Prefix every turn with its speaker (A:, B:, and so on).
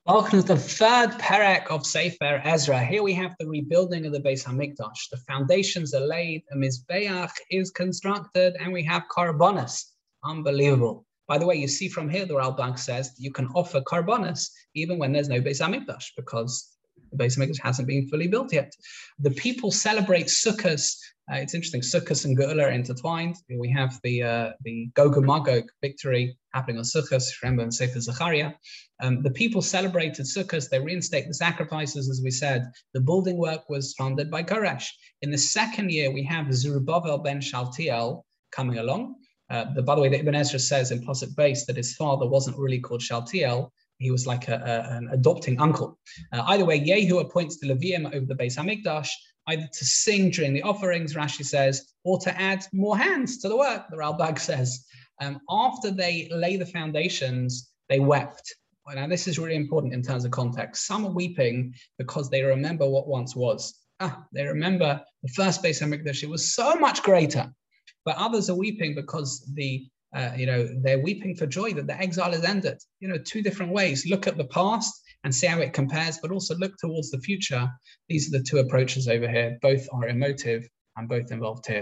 A: Welcome to the third perek of Sefer Ezra. Here we have the rebuilding of the Beis Hamikdash. The foundations are laid, a Mizbeach is constructed, and we have Karbonos. Unbelievable. By the way, you see from here, the Ralbag says you can offer Karbonos even when there's no Beis Hamikdash, because the Beis Hamikdash hasn't been fully built yet. The people celebrate Sukkot. It's interesting, Sukkot and Geula are intertwined. We have the Gog and Magog victory happening on Sukkot, remember in Sefer Zechariah. The people celebrated Sukkot, they reinstate the sacrifices, as we said. The building work was funded by Koresh. In the second year, we have Zerubbabel ben Shaltiel coming along. By the way, the Ibn Ezra says in Pasuk Base that his father wasn't really called Shaltiel. He was like an adopting uncle. Either way, Yehu appoints the Levium over the Beis Hamikdash, either to sing during the offerings, Rashi says, or to add more hands to the work, the Ralbag says. After they lay the foundations, they wept. Now, this is really important in terms of context. Some are weeping because they remember what once was. They remember the first Beis Hamikdash, it was so much greater. But others are weeping because they're weeping for joy that the exile has ended. Two different ways. Look at the past and see how it compares, but also look towards the future. These are the two approaches over here. Both are emotive and both involve tears.